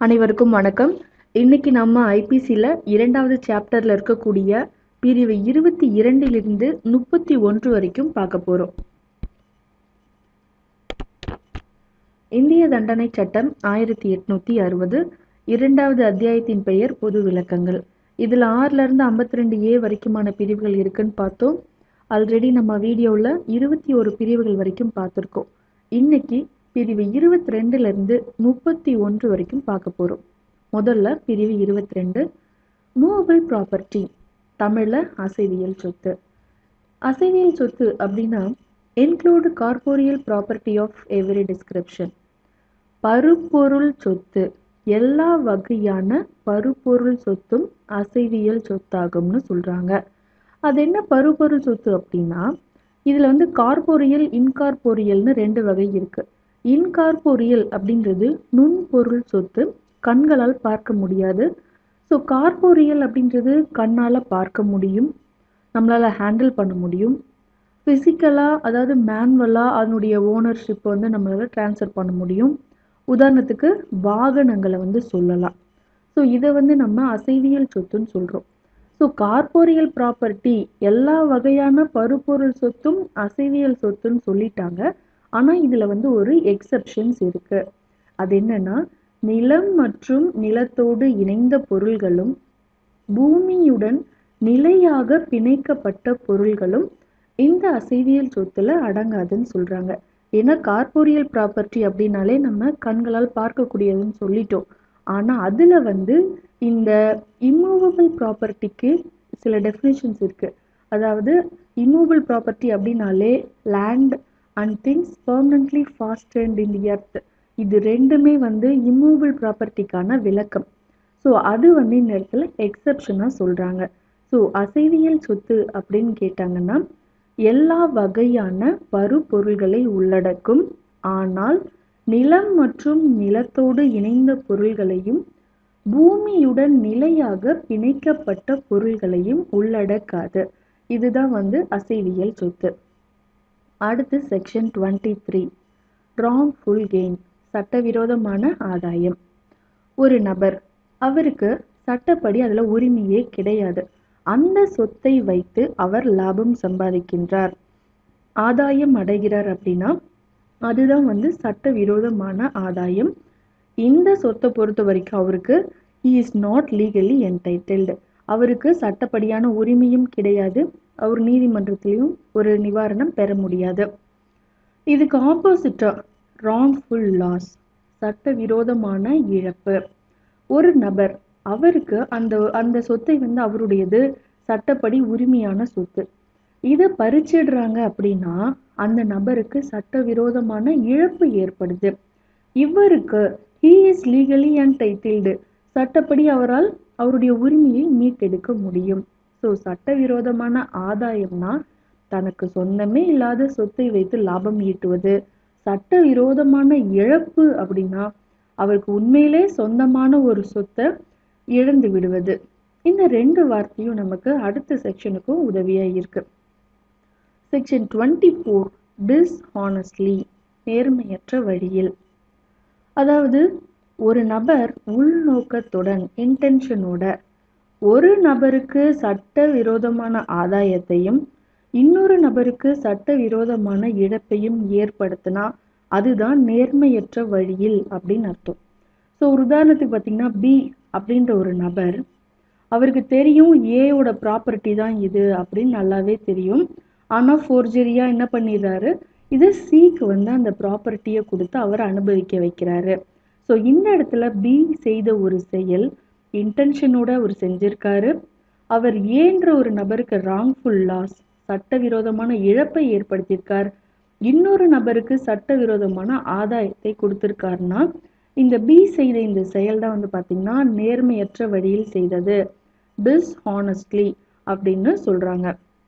அனைவருக்கும் வணக்கம். இன்னைக்கு நம்ம ஐபிசியில் இரண்டாவது சாப்டர்ல இருக்கக்கூடிய பிரிவு 22 31 வரைக்கும் பார்க்க போறோம். இந்திய தண்டனை சட்டம் 1860 இரண்டாவது அத்தியாயத்தின் பெயர் பொது விளக்கங்கள். இதுல 6ல இருந்து 52A வரைக்குமான பிரிவுகள் இருக்குன்னு பார்த்தோம். ஆல்ரெடி நம்ம வீடியோவில் 21 பிரிவுகள் வரைக்கும் பார்த்துருக்கோம். இன்னைக்கு பிரிவு 22 இருந்து 31 வரைக்கும் பார்க்க போறோம். முதல்ல பிரிவு 22 மூவபிள் ப்ராப்பர்ட்டி, தமிழ்ல அசைவியல் சொத்து. அசைவியல் சொத்து அப்படின்னா include corporeal property of every description. பருப்பொருள் சொத்து, எல்லா வகையான பருப்பொருள் சொத்தும் அசைவியல் சொத்தாகும்னு சொல்றாங்க. அது என்ன பருப்பொருள் சொத்து அப்படின்னா, இதுல கார்போரியல் இன்கார்போரியல்னு 2 வகை இருக்கு. இன்கார்போரியல் அப்படின்றது நுண்பொருள் சொத்து, கண்களால் பார்க்க முடியாது. ஸோ கார்போரியல் அப்படின்றது கண்ணால் பார்க்க முடியும், நம்மளால் ஹேண்டில் பண்ண முடியும். ஃபிசிக்கலாக, அதாவது மேனுவலாக அதனுடைய ஓனர்ஷிப் நம்மளால் ட்ரான்ஸ்ஃபர் பண்ண முடியும். உதாரணத்துக்கு வாகனங்களை சொல்லலாம். ஸோ இதை நம்ம அசைவியல் சொத்துன்னு சொல்கிறோம். ஸோ கார்போரியல் ப்ராப்பர்ட்டி எல்லா வகையான பருப்பொருள் சொத்தும் அசைவியல் சொத்துன்னு சொல்லிட்டாங்க. ஆனால் இதில் ஒரு எக்ஸப்ஷன்ஸ் இருக்கு. அது என்னன்னா, நிலம் மற்றும் நிலத்தோடு இணைந்த பொருள்களும் பூமியுடன் நிலையாக பிணைக்கப்பட்ட பொருள்களும் இந்த அசைவியல் சொத்துல அடங்காதுன்னு சொல்றாங்க. ஏன்னா கார்போரியல் ப்ராப்பர்ட்டி அப்படின்னாலே நம்ம கண்களால் பார்க்கக்கூடியதுன்னு சொல்லிட்டோம். ஆனா அதுல இந்த இம்மூவபிள் ப்ராப்பர்ட்டிக்கு சில டெஃபினேஷன்ஸ் இருக்கு. அதாவது இம்மூவபிள் ப்ராப்பர்ட்டி அப்படின்னாலே land and things permanently fastened in the earth, இது ரெண்டுமே இம்மூவபிள் ப்ராப்பர்ட்டிக்கான விளக்கம். ஸோ அது இந்த இடத்துல எக்ஸப்ஷனாக சொல்கிறாங்க. ஸோ அசைவியல் சொத்து அப்படின்னு கேட்டாங்கன்னா எல்லா வகையான பருப்பொருள்களை உள்ளடக்கும், ஆனால் நிலம் மற்றும் நிலத்தோடு இணைந்த பொருள்களையும் பூமியுடன் நிலையாக பிணைக்கப்பட்ட பொருள்களையும் உள்ளடக்காது. இதுதான் அசைவியல் சொத்து. அடுத்து செக்ஷன் 23 ராங்ஃபுல் கெயின், சட்டவிரோதமான ஆதாயம். ஒரு நபர், அவருக்கு சட்டப்படி அதில் உரிமையே கிடையாது, அந்த சொத்தை வைத்து அவர் லாபம் சம்பாதிக்கின்றார், ஆதாயம் அடைகிறார் அப்படின்னா அதுதான் சட்டவிரோதமான ஆதாயம். இந்த சொத்தை பொறுத்த வரைக்கும் அவருக்கு he is not legally entitled, அவருக்கு சட்டப்படியான உரிமையும் கிடையாது, அவர் நீதிமன்றத்திலையும் ஒரு நிவாரணம் பெற முடியாது. இதுக்கு ஆப்போசிட்டா ராங்ஃபுல் லாஸ், சட்டவிரோதமான இழப்பு. ஒரு நபர், அவருக்கு அந்த சொத்தை அவருடையது, சட்டப்படி உரிமையான சொத்து, இதை பறிச்சிடுறாங்க அப்படின்னா அந்த நபருக்கு சட்டவிரோதமான இழப்பு ஏற்படுது. இவருக்கு he is legally entitled, சட்டப்படி அவரால் அவருடைய உரிமையை மீட்டெடுக்க முடியும். ஸோ சட்டவிரோதமான ஆதாயம்னா தனக்கு சொந்தமே இல்லாத சொத்தை வைத்து லாபம் ஈட்டுவது. சட்டவிரோதமான இழப்பு அப்படின்னா அவருக்கு உண்மையிலே சொந்தமான ஒரு சொத்தை இழந்து விடுவது. இந்த 2 வார்த்தையும் நமக்கு அடுத்த செக்ஷனுக்கும் உதவியா இருக்கு. செக்ஷன் 24 டிஸ்ஹானஸ்ட்லி, நேர்மையற்ற வழியில். அதாவது ஒரு நபர் உள்நோக்கத்துடன் இன்டென்ஷனோட ஒரு நபருக்கு சட்டவிரோதமான ஆதாயத்தையும் இன்னொரு நபருக்கு சட்டவிரோதமான இழப்பையும் ஏற்படுத்தினா அதுதான் நேர்மையற்ற வழியில் அப்படின்னு அர்த்தம். ஸோ ஒரு உதாரணத்துக்கு பார்த்தீங்கன்னா, பி அப்படின்ற ஒரு நபர், அவருக்கு தெரியும் ஏயோட ப்ராப்பர்ட்டி தான் இது அப்படின்னு நல்லாவே தெரியும். ஆனால் ஃபோர்ஜரியா என்ன பண்ணிடுறாரு, இது சிக்கு அந்த ப்ராப்பர்ட்டியை கொடுத்து அவர் அனுபவிக்க வைக்கிறாரு. ஸோ இந்த இடத்துல பி செய்த ஒரு செயல் இன்டென்ஷனோட அவர் செஞ்சிருக்காரு. அவர் ஏன்ற ஒரு நபருக்கு ராங்ஃபுல் லாஸ், சட்டவிரோதமான இழப்பை ஏற்படுத்தியிருக்கார், இன்னொரு நபருக்கு சட்டவிரோதமான ஆதாயத்தை கொடுத்திருக்காருன்னா இந்த பி செய்த இந்த செயல் தான் பார்த்தீங்கன்னா நேர்மையற்ற வழியில் செய்தது, டிஸ்ஹானஸ்ட்லி அப்படின்னு சொல்றாங்க.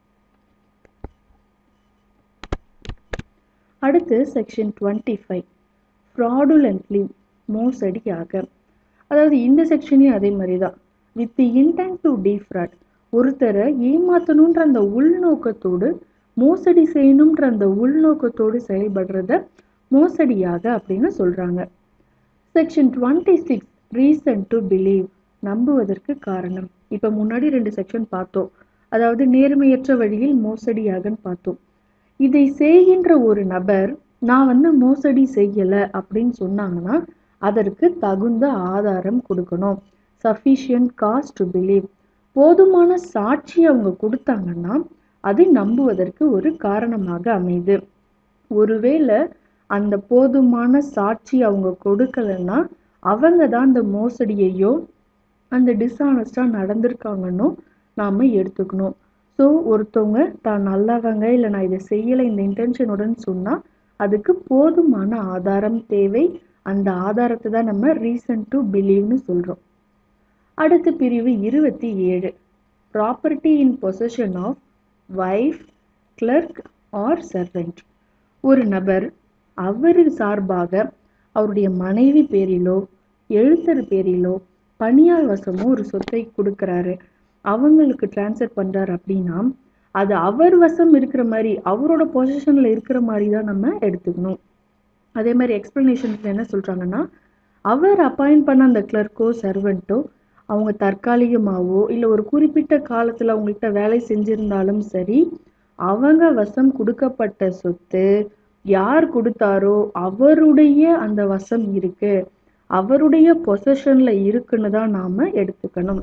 அடுத்து செக்ஷன் 25 ஃப்ராடுலன்ட்லி, மோசடியாக. அதாவது இந்த செக்ஷனையும் அதே மாதிரி தான், with the intent to defraud, ஒருத்தரை ஏமாத்தணுன்ற அந்த உள்நோக்கத்தோடு, மோசடி செய்யணுன்ற அந்த உள்நோக்கத்தோடு செயல்படுறத மோசடியாக அப்படின்னு சொல்றாங்க. செக்ஷன் 26 ரீசன் டு பிலீவ், நம்புவதற்கு காரணம். இப்ப முன்னாடி 2 செக்ஷன் பார்த்தோம். அதாவது நேர்மையற்ற வழியில் மோசடியாகன்னு பார்த்தோம். இதை செய்கின்ற ஒரு நபர் நான் மோசடி செய்யல அப்படின்னு சொன்னாங்கன்னா அதற்கு தகுந்த ஆதாரம் கொடுக்கணும். சஃபிஷியன்ட் காஸ் டு பிலீவ், போதுமான சாட்சி அவங்க கொடுத்தாங்கன்னா அதை நம்புவதற்கு ஒரு காரணமாக அமையுது. ஒருவேளை அந்த போதுமான சாட்சி அவங்க கொடுக்கலன்னா அவங்க தான் அந்த மோசடியையோ அந்த டிஸ்ஆனஸ்டா நடந்திருக்காங்கன்னு நாம எடுத்துக்கணும். ஸோ ஒருத்தவங்க தான் நல்லவங்க, இல்லை நான் இதை செய்யலை இந்த இன்டென்ஷனுடன் சொன்னா அதுக்கு போதுமான ஆதாரம் தேவை. அந்த ஆதாரத்தை தான் நம்ம ரீசன் டு பிலீவ்னு சொல்றோம். அடுத்து பிரிவு 27, property in possession of wife, clerk or servant. ஒரு நபர் அவர் சார்பாக அவருடைய மனைவி பேரிலோ எழுத்தர் பேரிலோ பணியாள் வசமோ ஒரு சொத்தை கொடுக்கறாரு, அவங்களுக்கு டிரான்ஸ்ஃபர் பண்றாரு அப்படின்னா அது அவர் வசம் இருக்கிற மாதிரி, அவரோட பொசிஷன்ல இருக்கிற மாதிரி தான் நம்ம எடுத்துக்கணும். அதே மாதிரி எக்ஸ்பிளனேஷன்ஸ் என்ன சொல்றாங்கன்னா, அவர் அப்பாயிண்ட் பண்ண அந்த கிளர்க்கோ சர்வெண்ட்டோ அவங்க தற்காலிகமாவோ இல்லை ஒரு குறிப்பிட்ட காலத்துல அவங்கள்ட்ட வேலை செஞ்சிருந்தாலும் சரி, அவங்க வசம் கொடுக்கப்பட்ட சொத்து யார் கொடுத்தாரோ அவருடைய அந்த வசம் இருக்கு, அவருடைய பொசஷன்ல இருக்குன்னு தான் நாம எடுத்துக்கணும்.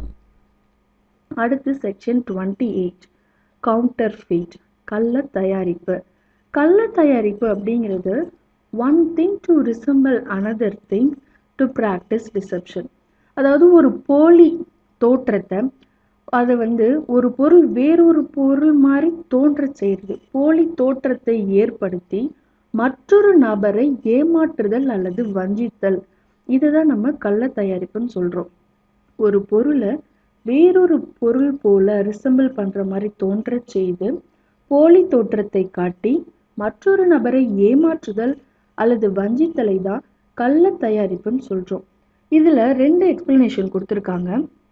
அடுத்து செக்ஷன் 28, கவுண்டர்ஃபீட், கள்ள தயாரிப்பு. கள்ள தயாரிப்பு அப்படிங்கிறது one thing to resemble another thing to practise deception. அதாவது ஒரு போலி தோற்றத்தை அதை ஒரு பொருள் வேறொரு பொருள் மாதிரி தோன்ற செய்யுது. போலி தோற்றத்தை ஏற்படுத்தி மற்றொரு நபரை ஏமாற்றுதல் அல்லது வஞ்சித்தல், இதுதான் நம்ம கள்ள தயாரிப்புன்னு சொல்றோம். ஒரு பொருளை வேறொரு பொருள் போல ரிசம்பிள் பண்ற மாதிரி தோன்ற செய்து போலி தோற்றத்தை காட்டி மற்றொரு நபரை ஏமாற்றுதல் அல்லது வஞ்சித்தலை தான் கள்ள தயாரிப்புன்னு சொல்றோம். இதுல 2 எக்ஸ்பிளனேஷன் கொடுத்துருக்காங்க.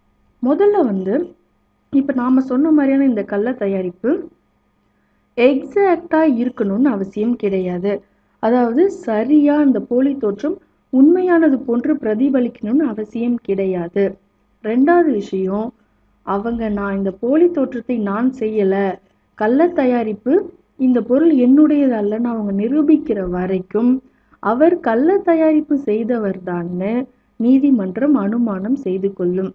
முதல்ல இப்ப நாம சொன்ன மாதிரியான இந்த கள்ள தயாரிப்பு எக்ஸாக்டா இருக்கணும்னு அவசியம் கிடையாது. அதாவது சரியா அந்த போலி தோற்றம் உண்மையானது போன்று பிரதிபலிக்கணும்னு அவசியம் கிடையாது. 2வது விஷயம், நான் இந்த போலி தோற்றத்தை நான் செய்யல, கள்ள தயாரிப்பு இந்த பொருள் என்னுடையது அல்லன்னு அவங்க நிரூபிக்கிற வரைக்கும் அவர் கள்ள தயாரிப்பு செய்தவர் தான்னு நீதிமன்றம் அனுமானம் செய்து கொள்ளும்.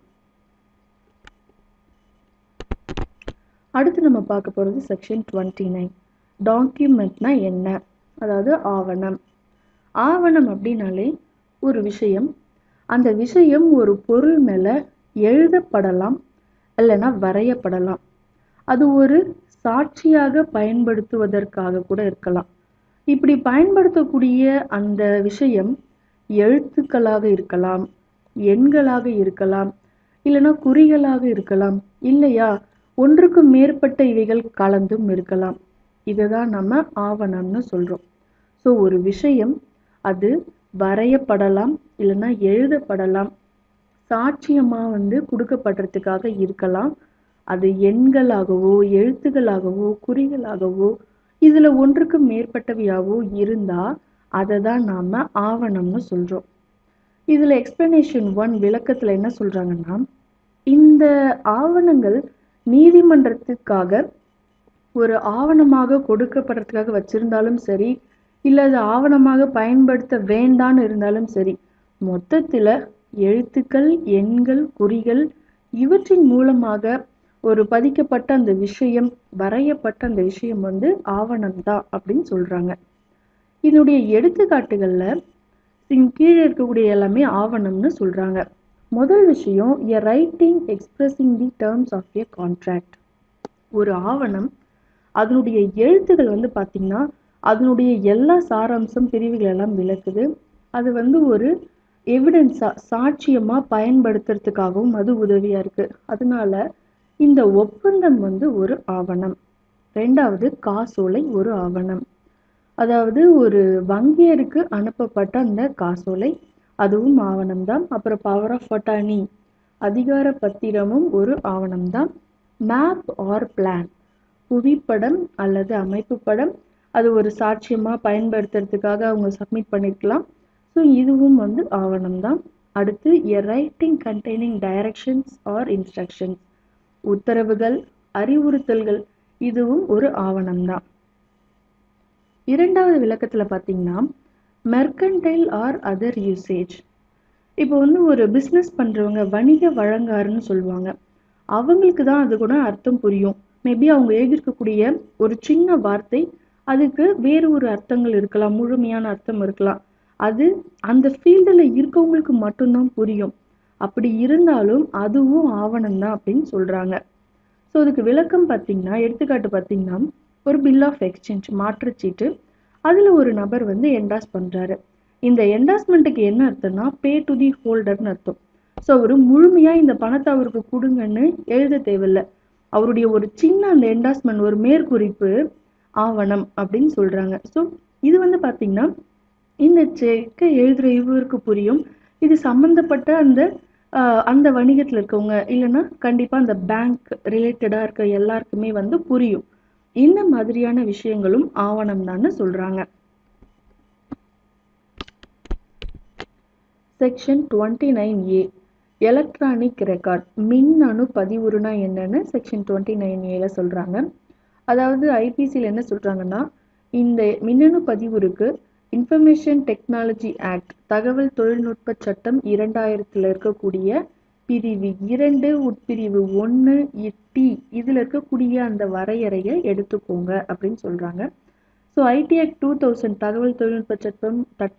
அடுத்து நம்ம பார்க்க போறது செக்ஷன் 29, டாக்குமெண்ட்னா என்ன, அதாவது ஆவணம். ஆவணம் அப்படின்னாலே ஒரு விஷயம், அந்த விஷயம் ஒரு பொருள் மேல எழுதப்படலாம் இல்லைன்னா வரையப்படலாம். அது ஒரு சாட்சியாக பயன்படுத்துவதற்காக கூட இருக்கலாம். இப்படி பயன்படுத்தக்கூடிய அந்த விஷயம் எழுத்துக்களாக இருக்கலாம், எண்களாக இருக்கலாம், இல்லைன்னா குறிகளாக இருக்கலாம், இல்லையா ஒன்றுக்கு மேற்பட்ட இவைகள் கலந்தும் இருக்கலாம். இதுதான் நம்ம ஆவணம்னு சொல்றோம். ஸோ ஒரு விஷயம் அது வரையப்படலாம் இல்லைன்னா எழுதப்படலாம், சாட்சியமா கொடுக்கப்படுறதுக்காக இருக்கலாம், அது எண்களாகவோ எழுத்துக்களாகவோ குறிகளாகவோ இதுல ஒன்றுக்கு மேற்பட்டவையாவோ இருந்தா அதை தான் நாம ஆவணம்னு சொல்றோம். இதுல எக்ஸ்பிளனேஷன் 1 விளக்கத்துல என்ன சொல்றாங்கன்னா, இந்த ஆவணங்கள் நீதிமன்றத்துக்காக ஒரு ஆவணமாக கொடுக்கப்படுறதுக்காக வச்சிருந்தாலும் சரி, இல்லை அது ஆவணமாக பயன்படுத்த வேண்டான்னு இருந்தாலும் சரி, மொத்தத்துல எழுத்துக்கள், எண்கள், குறிகள் இவற்றின் மூலமாக ஒரு பதிக்கப்பட்ட அந்த விஷயம், வரையப்பட்ட அந்த விஷயம் ஆவணம் தான் அப்படின்னு சொல்றாங்க. இதனுடைய எடுத்துக்காட்டுகள்ல கீழே இருக்கக்கூடிய எல்லாமே ஆவணம்னு சொல்றாங்க. முதல் விஷயம், a writing expressing the terms of a contract. ஒரு ஆவணம் அதனுடைய எழுத்துக்கள் பார்த்தீங்கன்னா அதனுடைய எல்லா சாராம்சம் பிரிவுகள் எல்லாம் விளக்குது. அது ஒரு எவிடன்ஸா சாட்சியமா பயன்படுத்துறதுக்காகவும் அது உதவியா இருக்கு. அதனால இந்த ஒப்பந்தம் ஒரு ஆவணம். 2வது, காசோலை ஒரு ஆவணம். அதாவது ஒரு வங்கியருக்கு அனுப்பப்பட்ட அந்த காசோலை, அதுவும் ஆவணம் தான். அப்புறம் பவர் ஆஃப் அட்டார்னி, அதிகார பத்திரமும் ஒரு ஆவணம் தான். மேப் ஆர் பிளான், புவிப்படம் அல்லது அமைப்பு படம், அது ஒரு சாட்சியமா பயன்படுத்துறதுக்காக அவங்க சப்மிட் பண்ணிருக்கலாம். ஸோ இதுவும் ஆவணம் தான். அடுத்து a writing containing directions or instructions. உத்தரவுகள், அறிவுறுத்தல்கள், இதுவும் ஒரு ஆவணம்தான். இரண்டாவது விளக்கத்துல பார்த்தீங்கன்னா மெர்கன்டைல் ஆர் அதர் யூசேஜ். இப்போ வந்து ஒரு பிஸ்னஸ் பண்றவங்க வணிக வழங்காருன்னு சொல்லுவாங்க. அவங்களுக்கு தான் அது கூட அர்த்தம் புரியும். மேபி அவங்க எழுதியிருக்கக்கூடிய ஒரு சின்ன வார்த்தை அதுக்கு வேறு ஒரு அர்த்தங்கள் இருக்கலாம், முழுமையான அர்த்தம் இருக்கலாம். அது அந்த ஃபீல்டில் இருக்கவங்களுக்கு மட்டும்தான் புரியும். அப்படி இருந்தாலும் அதுவும் ஆவணம் தான் அப்படின்னு சொல்றாங்க. ஸோ அதுக்கு விளக்கம் பார்த்தீங்கன்னா, எடுத்துக்காட்டு பார்த்தீங்கன்னா, ஒரு பில் ஆஃப் எக்ஸ்சேஞ்ச் மாற்றுச்சீட்டு, அதில் ஒரு நபர் வந்து என்டாஸ் பண்ணுறாரு. இந்த என்டாஸ்மெண்ட்டுக்கு என்ன அர்த்தம்னா பே டு தி ஹோல்டர்னு அர்த்தம். ஸோ அவர் முழுமையாக இந்த பணத்தை அவருக்கு கொடுங்கன்னு எழுத தேவையில்லை. அவருடைய ஒரு சின்ன அந்த என்டாஸ்மெண்ட், ஒரு மேற்குறிப்பு ஆவணம் அப்படின்னு சொல்கிறாங்க. ஸோ இது வந்து பார்த்தீங்கன்னா இந்த செக்கை எழுதுகிற இவருக்கு புரியும். இது சம்மந்தப்பட்ட அந்த வணிகத்தில் இருக்கவங்க இல்லைன்னா கண்டிப்பாக அந்த பேங்க் ரிலேட்டடாக இருக்க எல்லாருக்குமே வந்து புரியும். இந்த மாதிரியான விஷயங்களும் ஆவணம் தான் சொல்றாங்க. செக்ஷன் 29A எலக்ட்ரானிக் ரெக்கார்ட், மின்னணு பதிவுறுனா என்னன்னு செக்ஷன் 29A சொல்றாங்க. அதாவது ஐபிசியில் என்ன சொல்றாங்கன்னா, இந்த மின்னணு பதிவுருக்கு இன்ஃபர்மேஷன் டெக்னாலஜி ஆக்ட், தகவல் தொழில்நுட்ப சட்டம் 2000 இருக்கக்கூடிய பிரிவு 2 உட்பிரிவு 1 டி இதில் இருக்கக்கூடிய அந்த வரையறையை எடுத்துக்கோங்க அப்படின்னு சொல்றாங்க. ஸோ ஐடி ஆக்ட் 2000 தகவல் தொழில்நுட்ப சட்டம்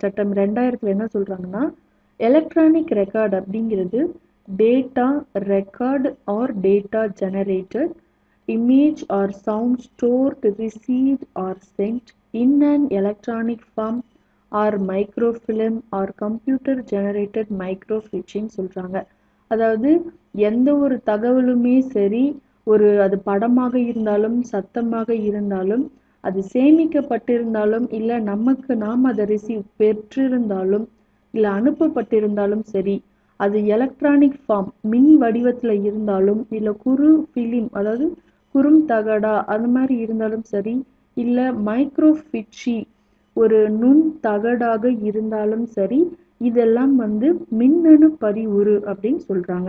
2000 என்ன சொல்றாங்கன்னா, எலக்ட்ரானிக் ரெக்கார்ட் அப்படிங்கிறது data record or data generated, image or sound stored, received or sent in an electronic form or microfilm or computer generated microfiche சொல்றாங்க. அதாவது எந்த ஒரு தகவலுமே சரி, அது படமாக இருந்தாலும் சத்தமாக இருந்தாலும், அது சேமிக்கப்பட்டிருந்தாலும் இல்லை நாம் அதை ரிசீவ் பெற்றிருந்தாலும் இல்லை அனுப்பப்பட்டிருந்தாலும் சரி, அது எலக்ட்ரானிக் ஃபார்ம் மின் வடிவத்தில் இருந்தாலும் இல்லை ஃபிலிம் அதாவது குறுந்தகடா அது மாதிரி இருந்தாலும் சரி, இல்லை மைக்ரோஃபிச்சி ஒரு நுண் தகடாக இருந்தாலும் சரி, இதெல்லாம் வந்து மின்னணு பதிவுறு அப்படின்னு சொல்றாங்க.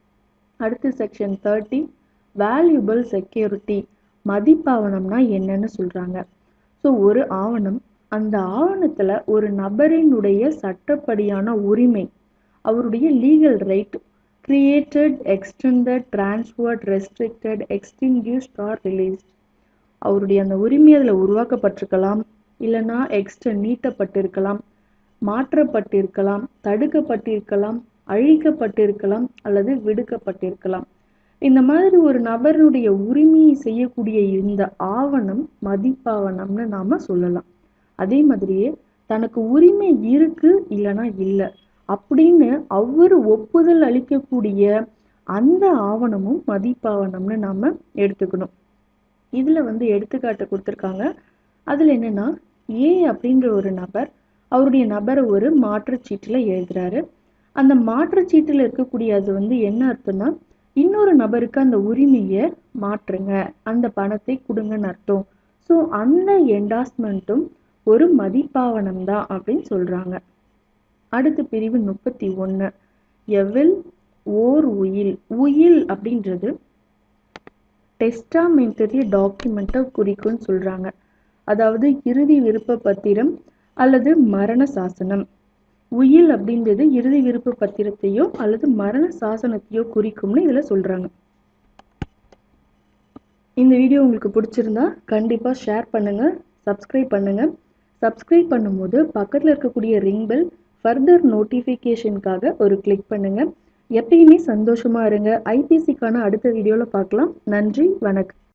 அடுத்து செக்ஷன் 30 வேல்யூபிள் செக்யூரிட்டி, மதிப்பாவணம்னா என்னன்னு சொல்றாங்க. ஸோ ஒரு ஆவணம், அந்த ஆவணத்துல ஒரு நபரினுடைய சட்டப்படியான உரிமை, அவருடைய legal right, created, extended, transferred, restricted, extinguished or released. அவருடைய அந்த உரிமை அதில் உருவாக்கப்பட்டிருக்கலாம், இல்லைன்னா நீட்டப்பட்டிருக்கலாம், மாற்றப்பட்டிருக்கலாம், தடுக்கப்பட்டிருக்கலாம், அழிக்கப்பட்டிருக்கலாம் அல்லது விடுக்கப்பட்டிருக்கலாம். இந்த மாதிரி ஒரு நபருடைய உரிமையை செய்யக்கூடிய இந்த ஆவணம் மதிப்பாவணம்னு நாம சொல்லலாம். அதே மாதிரியே தனக்கு உரிமை இருக்கு இல்லைன்னா இல்லை அப்படின்னு அவரு ஒப்புதல் அளிக்கக்கூடிய அந்த ஆவணமும் மதிப்பாவணம்னு நாம எடுத்துக்கணும். இதுல வந்து எடுத்துக்காட்டு கொடுத்துருக்காங்க. அதுல என்னன்னா, ஏ அப்படின்ற ஒரு நபர் அவருடைய நபரை ஒரு மாற்றுச்சீட்டுல எழுதுறாரு. அந்த மாற்றுச்சீட்டுல இருக்கக்கூடிய அது வந்து என்ன அர்த்தம்னா, இன்னொரு நபருக்கு அந்த உரிமையை மாற்றுங்க, அந்த பணத்தை கொடுங்கன்னு அர்த்தம். ஸோ அந்த என்டாஸ்மெண்ட்டும் ஒரு மதிப்பாவணம் தான் அப்படின்னு சொல்றாங்க. அடுத்து பிரிவு 31 எவில் ஓர் உயில். உயில் அப்படின்றது டெஸ்டாமெண்டரி டாக்குமெண்ட்டை குறிக்கும்னு சொல்றாங்க. அதாவது இறுதி விருப்ப பத்திரம் அல்லது மரண சாசனம். உயில் அப்படின்றது இறுதி விருப்ப பத்திரத்தையோ அல்லது மரண சாசனத்தையோ குறிக்கும்னு இதுல சொல்றாங்க. இந்த வீடியோ உங்களுக்கு பிடிச்சிருந்தா கண்டிப்பா ஷேர் பண்ணுங்க, சப்ஸ்கிரைப் பண்ணுங்க. சப்ஸ்கிரைப் பண்ணும்போது பக்கத்தில் இருக்கக்கூடிய ரிங் பெல் ஃபர்தர் நோட்டிஃபிகேஷனுக்காக ஒரு கிளிக் பண்ணுங்க. எப்பயுமே சந்தோஷமா இருங்க. ஐபிசிக்கான அடுத்த வீடியோவில் பார்க்கலாம். நன்றி, வணக்கம்.